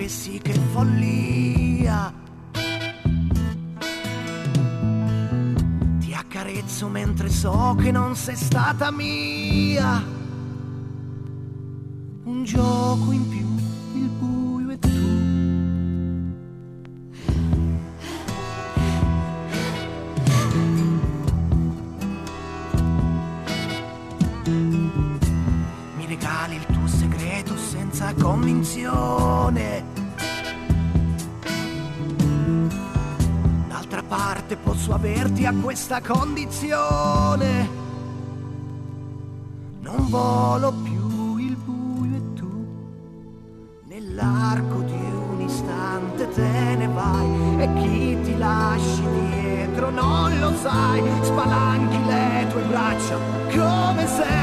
sì, che follia. Ti accarezzo mentre so che non sei stata mia. Un gioco in più, il buio e tu. Mi regali il tuo segreto senza convinzione. D'altra parte posso averti a questa condizione. Non volo più il buio e tu. Nell'arco di un istante te ne vai. E chi ti lasci dietro non lo sai. Spalanchi le tue braccia come se